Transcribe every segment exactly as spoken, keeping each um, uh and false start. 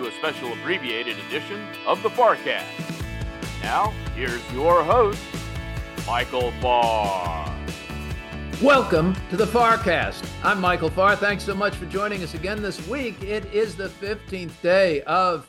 to a special abbreviated edition of the FARcast. Now, here's your host, Michael Farr. Welcome to the FARcast. I'm Michael Farr. Thanks so much for joining us again this week. It is the fifteenth day of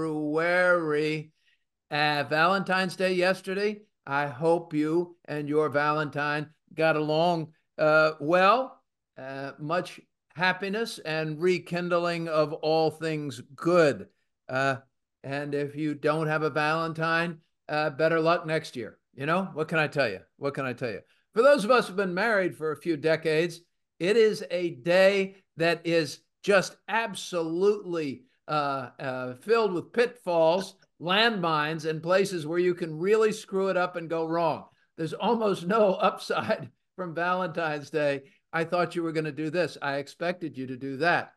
February. Uh, Valentine's Day yesterday. I hope you and your Valentine got along uh, well. Uh, much happiness and rekindling of all things good. Uh, and if you don't have a Valentine, uh, better luck next year. You know, what can I tell you? What can I tell you? For those of us who've been married for a few decades, it is a day that is just absolutely uh, uh, filled with pitfalls, landmines, and places where you can really screw it up and go wrong. There's almost no upside from Valentine's Day. I thought you were going to do this. I expected you to do that.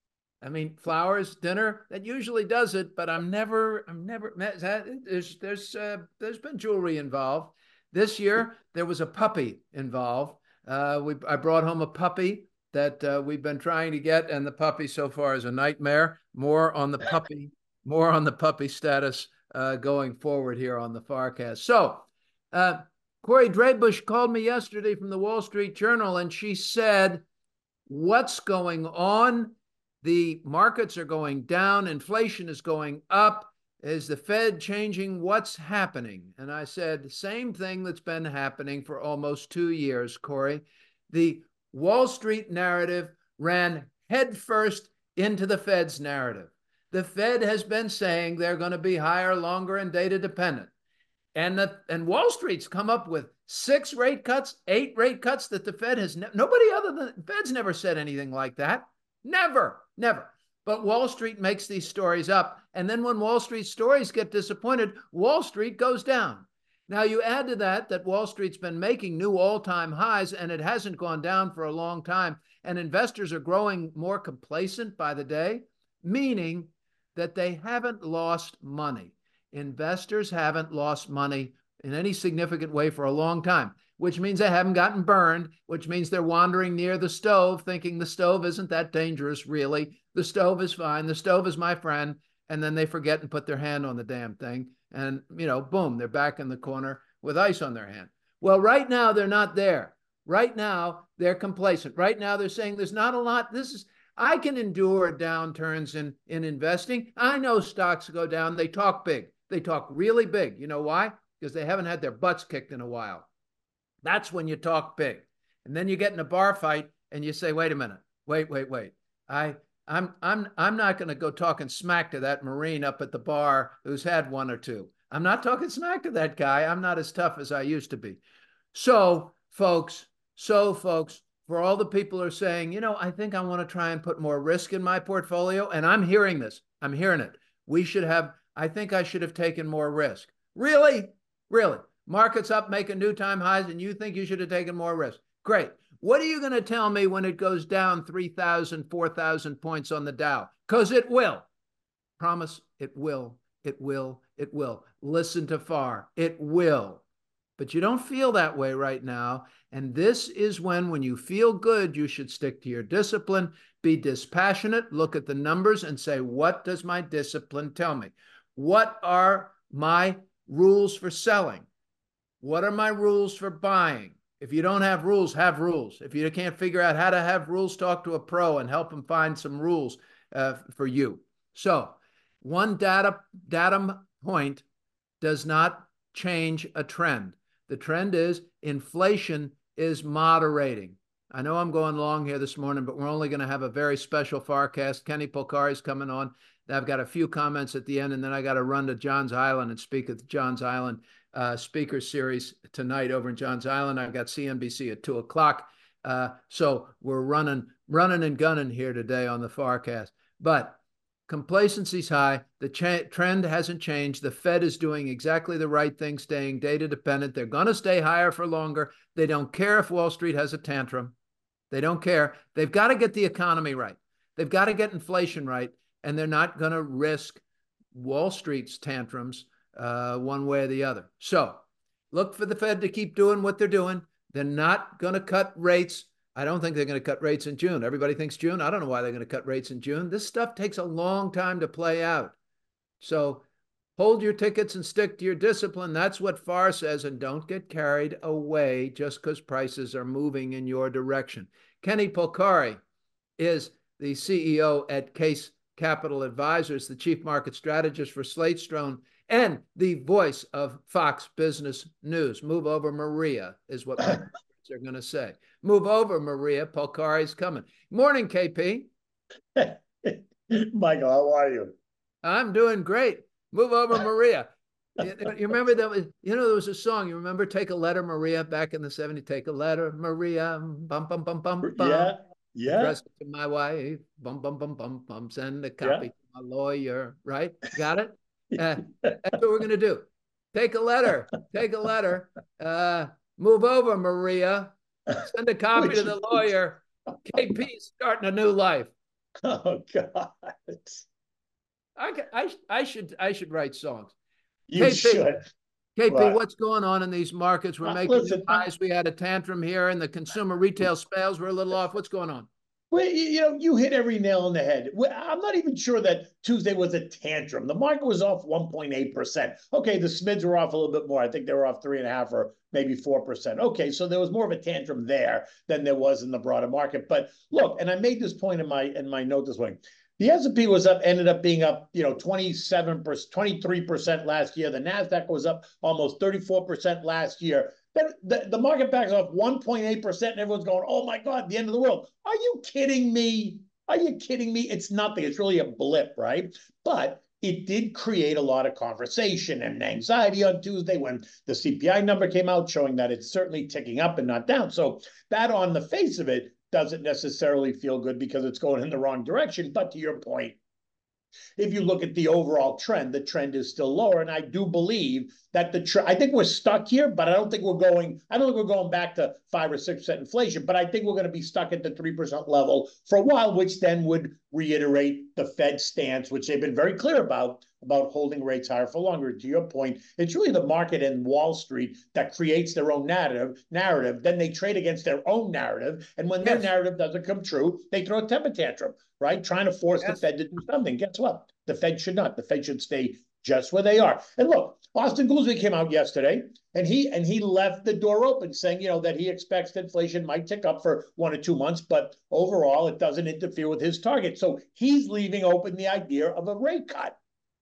I mean, flowers, dinner, that usually does it, but I'm never, I'm never, there's, there's, uh, there's been jewelry involved. This year, there was a puppy involved. Uh, we, I brought home a puppy that uh, we've been trying to get, and the puppy so far is a nightmare. More on the puppy, more on the puppy status uh, going forward here on the FARcast. So, uh, Corey Drabush called me yesterday from the Wall Street Journal, and she said, what's going on? The markets are going down. Inflation is going up. Is the Fed changing? What's happening? And I said, same thing that's been happening for almost two years, Corey. The Wall Street narrative ran headfirst into the Fed's narrative. The Fed has been saying they're going to be higher, longer, and data dependent. And, the, and Wall Street's come up with six rate cuts, eight rate cuts that the Fed has, ne- nobody other than the Fed's never said anything like that. Never, never. But Wall Street makes these stories up. And then when Wall Street stories get disappointed, Wall Street goes down. Now you add to that that Wall Street's been making new all-time highs and it hasn't gone down for a long time. And investors are growing more complacent by the day, meaning that they haven't lost money. Investors haven't lost money in any significant way for a long time, which means they haven't gotten burned, which means they're wandering near the stove thinking the stove isn't that dangerous, really. The stove is fine. The stove is my friend. And then they forget and put their hand on the damn thing. And, you know, boom, they're back in the corner with ice on their hand. Well, right now, they're not there. Right now, they're complacent. Right now, they're saying there's not a lot. This is, I can endure downturns in, in investing. I know stocks go down. They talk big. They talk really big. You know why? Because they haven't had their butts kicked in a while. That's when you talk big. And then you get in a bar fight and you say, wait a minute, wait, wait, wait. I, I'm, I'm, I'm not going to go talking smack to that Marine up at the bar who's had one or two. I'm not talking smack to that guy. I'm not as tough as I used to be. So, folks, so, folks, for all the people who are saying, you know, I think I want to try and put more risk in my portfolio, and I'm hearing this. I'm hearing it. We should have, I think I should have taken more risk. Really? Really? Markets up, making new time highs, and you think you should have taken more risk. Great. What are you going to tell me when it goes down three thousand, four thousand points on the Dow? Because it will. Promise it will. It will. It will. Listen to Farr. It will. But you don't feel that way right now. And this is when, when you feel good, you should stick to your discipline, be dispassionate, look at the numbers and say, what does my discipline tell me? What are my rules for selling? What are my rules for buying? If you don't have rules, have rules. If you can't figure out how to have rules, talk to a pro and help them find some rules uh, for you. So one data datum point does not change a trend. The trend is inflation is moderating. I know I'm going long here this morning, but we're only going to have a very special FARcast. Kenny Polcari is coming on. I've got a few comments at the end, and then I got to run to Johns Island and speak at the Johns Island uh, speaker series tonight over in Johns Island. I've got C N B C at two o'clock. Uh, so we're running, running and gunning here today on the FARcast. But complacency's high. The cha- trend hasn't changed. The Fed is doing exactly the right thing, staying data dependent. They're going to stay higher for longer. They don't care if Wall Street has a tantrum. They don't care. They've got to get the economy right. They've got to get inflation right. And they're not going to risk Wall Street's tantrums uh, one way or the other. So look for the Fed to keep doing what they're doing. They're not going to cut rates I don't think they're going to cut rates in June. Everybody thinks June. I don't know why they're going to cut rates in June. This stuff takes a long time to play out. So hold your tickets and stick to your discipline. That's what F A R says, and don't get carried away just because prices are moving in your direction. Kenny Polcari is the C E O at Case Capital Advisors, the chief market strategist for Slate Stone, and the voice of Fox Business News. Move over, Maria, is what my are going to say. Move over, Maria. Polcari's coming. Morning, K P. Michael, how are you? I'm doing great. Move over, Maria. You, you remember that was, you know, there was a song. You remember Take a Letter, Maria, back in the seventies? Take a letter, Maria. Bum, bum, bum, bum, bum. Yeah, yeah. Address it to my wife. Bum, bum, bum, bum, bum. Send a copy Yeah. to my lawyer. Right? Got it? Uh, that's what we're going to do. Take a letter. Take a letter. Uh, move over, Maria. Send a copy to the lawyer. K P's starting a new life. Oh, God. I, I, I should I should write songs. You K P, should. K P, What? what's going on in these markets? We're Uh, making listen, new highs. We had a tantrum here, and the consumer retail sales were a little off. What's going on? Well, you you know, you hit every nail on the head. Well, I'm not even sure that Tuesday was a tantrum. The market was off one point eight percent. Okay, the S M Ids were off a little bit more. I think they were off three and a half or maybe four percent. Okay, so there was more of a tantrum there than there was in the broader market. But look, and I made this point in my in my note this morning. The S and P was up, ended up being up, you know, twenty-seven percent, twenty-three percent last year. The NASDAQ was up almost thirty-four percent last year. Then the, the market backs off one point eight percent, and everyone's going, oh my God, the end of the world. Are you kidding me? Are you kidding me? It's nothing. It's really a blip, right? But it did create a lot of conversation and anxiety on Tuesday when the C P I number came out showing that it's certainly ticking up and not down. So that on the face of it doesn't necessarily feel good because it's going in the wrong direction. But to your point, if you look at the overall trend, the trend is still lower. And I do believe that the trend, I think we're stuck here, but I don't think we're going, I don't think we're going back to five or six percent inflation, but I think we're going to be stuck at the three percent level for a while, which then would reiterate the Fed stance, which they've been very clear about, about holding rates higher for longer. To your point, it's really the market and Wall Street that creates their own narrative, narrative. Then they trade against their own narrative. And when yes. their narrative doesn't come true, they throw a temper tantrum, right? Trying to force yes. the Fed to do something. Guess what? The Fed should not. The Fed should stay just where they are. And look, Austin Goolsbee came out yesterday, and he and he left the door open, saying, you know, that he expects that inflation might tick up for one or two months, but overall, it doesn't interfere with his target. So he's leaving open the idea of a rate cut.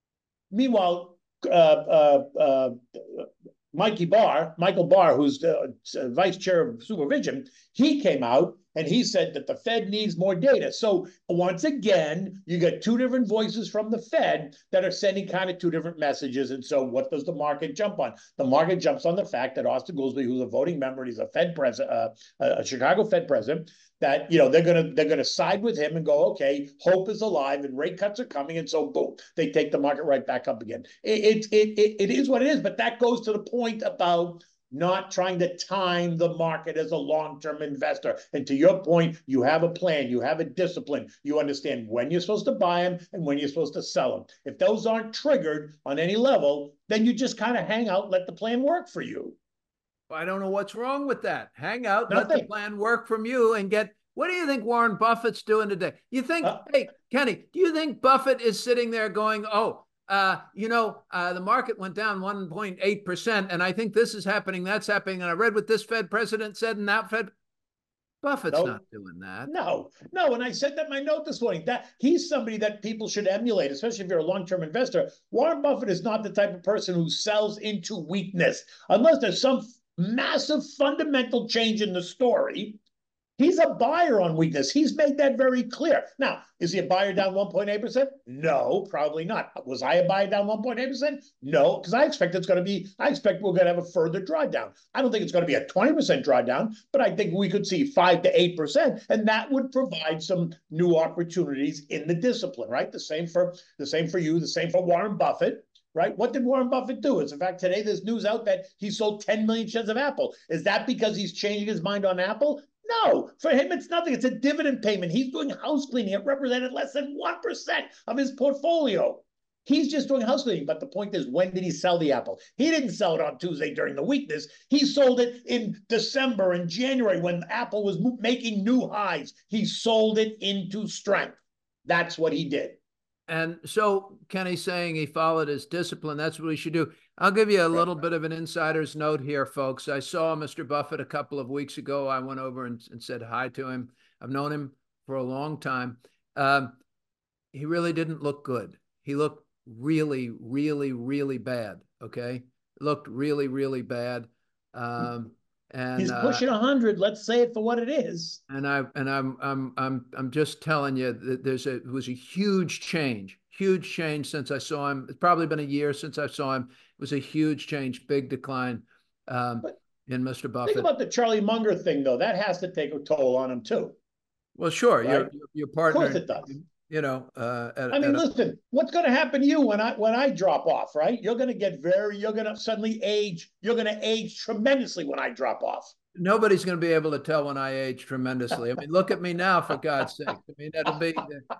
Meanwhile, uh, uh, uh, Mikey Barr, Michael Barr, who's the vice chair of supervision, he came out and he said that the Fed needs more data. So once again, you get two different voices from the Fed that are sending kind of two different messages. And so what does the market jump on? The market jumps on the fact that Austin Goolsbee, who's a voting member, he's a Fed president, uh, a Chicago Fed president, that, you know, they're going to they're going to side with him and go, okay, hope is alive and rate cuts are coming. And so, boom, they take the market right back up again. It, it, it, it is what it is. But that goes to the point about not trying to time the market as a long-term investor. And to your point, you have a plan, you have a discipline, you understand when you're supposed to buy them and when you're supposed to sell them. If those aren't triggered on any level, then you just kind of hang out, let the plan work for you. I don't know what's wrong with that. Hang out, Nothing. Let the plan work from you and get, what do you think Warren Buffett's doing today? You think, uh, hey, Kenny, do you think Buffett is sitting there going, oh, Uh, you know, uh, the market went down one point eight percent, and I think this is happening, that's happening, and I read what this Fed president said, and that Fed, Buffett's nope. not doing that. No, no, and I said that in my note this morning, that he's somebody that people should emulate, especially if you're a long-term investor. Warren Buffett is not the type of person who sells into weakness, unless there's some massive fundamental change in the story. He's a buyer on weakness. He's made that very clear. Now, is he a buyer down one point eight percent? No, probably not. Was I a buyer down one point eight percent? No, because I expect it's going to be, I expect we're going to have a further drawdown. I don't think it's going to be a twenty percent drawdown, but I think we could see five to eight percent, and that would provide some new opportunities in the discipline, right? The same for, the same for you, the same for Warren Buffett. Right? What did Warren Buffett do? As in fact, today there's news out that he sold ten million shares of Apple. Is that because he's changing his mind on Apple? No, for him, it's nothing. It's a dividend payment. He's doing house cleaning. It represented less than one percent of his portfolio. He's just doing house cleaning. But the point is, when did he sell the Apple? He didn't sell it on Tuesday during the weakness. He sold it in December and January when Apple was making new highs. He sold it into strength. That's what he did. And so Kenny's saying he followed his discipline. That's what we should do. I'll give you a little bit of an insider's note here, folks. I saw Mister Buffett a couple of weeks ago. I went over and, and said hi to him. I've known him for a long time. Um, he really didn't look good. He looked really, really, really bad. Okay. Looked really, really bad. Um, and he's pushing a uh, hundred. Let's say it for what it is. And I and I'm I'm I'm I'm just telling you that there's a it was a huge change, huge change since I saw him. It's probably been a year since I saw him. It was a huge change, big decline um, but in Mister Buffett. Think about the Charlie Munger thing, though. That has to take a toll on him too. Well, sure, right? your your partner. Of course, it does. You know, uh, at, I mean, at listen. A, what's going to happen to you when I when I drop off? Right? You're going to get very. You're going to suddenly age. You're going to age tremendously when I drop off. Nobody's going to be able to tell when I age tremendously. I mean, look at me now, for God's sake. I mean, that'll be.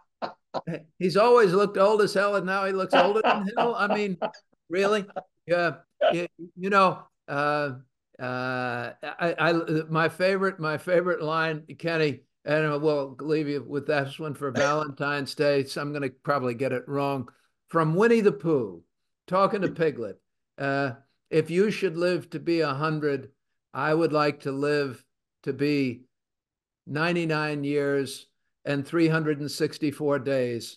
He's always looked old as hell, and now he looks older than hell. I mean, really? Yeah. You, you know, uh, uh, I, I, my favorite, my favorite line, Kenny, and we'll leave you with this one for Valentine's Day. So I'm going to probably get it wrong. From Winnie the Pooh, talking to Piglet. Uh, if you should live to be a hundred, I would like to live to be ninety-nine years and three hundred sixty-four days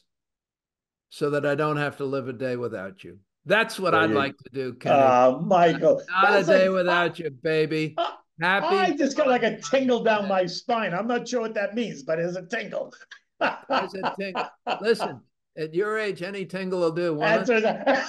so that I don't have to live a day without you. That's what there I'd you. like to do, Kenny. Uh, Michael. Not a day like, without I, you, baby. Uh, Happy. I just got like a tingle down my spine. I'm not sure what that means, but it's a tingle. It's a tingle. Listen, at your age, any tingle will do. Answer that.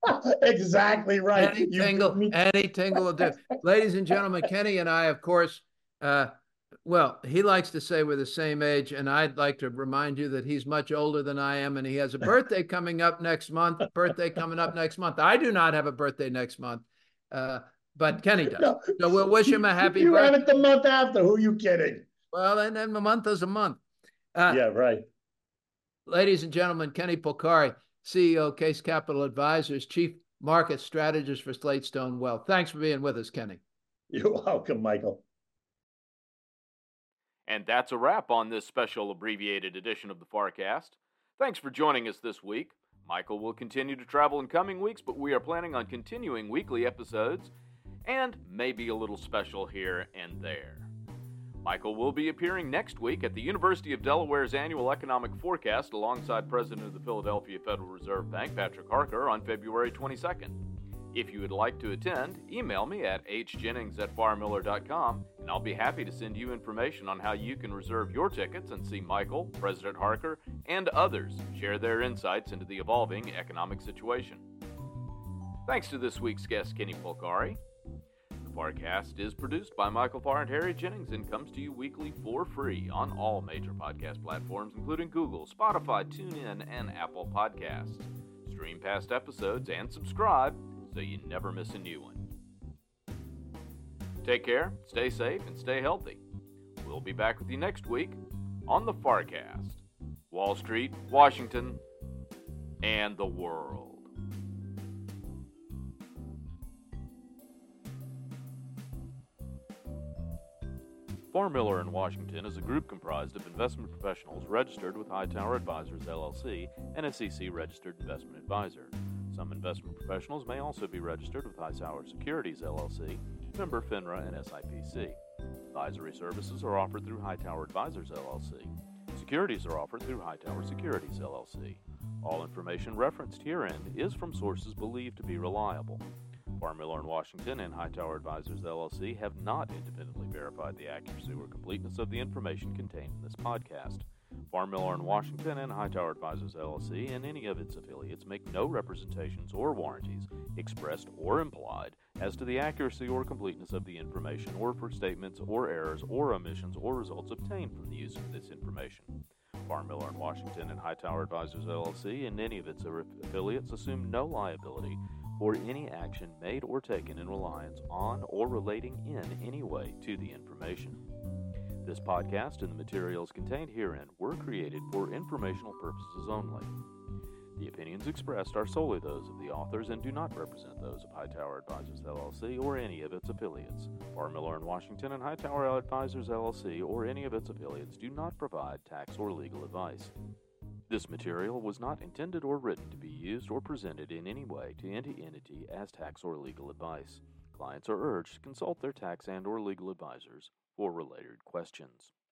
Exactly right. Any tingle, you, any tingle will do. Ladies and gentlemen, Kenny and I, of course, uh, well, he likes to say we're the same age, and I'd like to remind you that he's much older than I am, and he has a birthday coming up next month. Birthday coming up next month. I do not have a birthday next month, uh, but Kenny does. No, so we'll wish him a happy you birthday. You have it the month after. Who are you kidding? Well, and then a month is a month. Uh, yeah, right. Ladies and gentlemen, Kenny Polcari, C E O, Case Capital Advisors, Chief Market Strategist for Slatestone Wealth. Thanks for being with us, Kenny. You're welcome, Michael. And that's a wrap on this special abbreviated edition of the Farcast. Thanks for joining us this week. Michael will continue to travel in coming weeks, but we are planning on continuing weekly episodes and maybe a little special here and there. Michael will be appearing next week at the University of Delaware's annual economic forecast alongside President of the Philadelphia Federal Reserve Bank, Patrick Harker, on February twenty-second. If you would like to attend, email me at h jennings at farmiller dot com, and I'll be happy to send you information on how you can reserve your tickets and see Michael, President Harker, and others share their insights into the evolving economic situation. Thanks to this week's guest, Kenny Polcari. The Farcast is produced by Michael Farr and Harry Jennings and comes to you weekly for free on all major podcast platforms, including Google, Spotify, TuneIn, and Apple Podcasts. Stream past episodes and subscribe so you never miss a new one. Take care, stay safe, and stay healthy. We'll be back with you next week on the Farcast. Wall Street, Washington, and the world. Farr Miller in Washington is a group comprised of investment professionals registered with Hightower Advisors, L L C, an S E C-registered investment advisor. Some investment professionals may also be registered with Hightower Securities, L L C, member FINRA and S I P C. Advisory services are offered through Hightower Advisors, L L C. Securities are offered through Hightower Securities, L L C. All information referenced herein is from sources believed to be reliable. Farr Miller in Washington and Hightower Advisors, L L C have not independently verified the accuracy or completeness of the information contained in this podcast. Farr Miller in Washington and Hightower Advisors, L L C and any of its affiliates make no representations or warranties, expressed or implied, as to the accuracy or completeness of the information or for statements or errors or omissions or results obtained from the use of this information. Farr Miller in Washington and Hightower Advisors, L L C and any of its affiliates assume no liability for any action made or taken in reliance on or relating in any way to the information. This podcast and the materials contained herein were created for informational purposes only. The opinions expressed are solely those of the authors and do not represent those of Hightower Advisors, L L C, or any of its affiliates. Farr Miller in Washington and Hightower Advisors, L L C, or any of its affiliates do not provide tax or legal advice. This material was not intended or written to be used or presented in any way to any entity as tax or legal advice. Clients are urged to consult their tax and or legal advisors for related questions.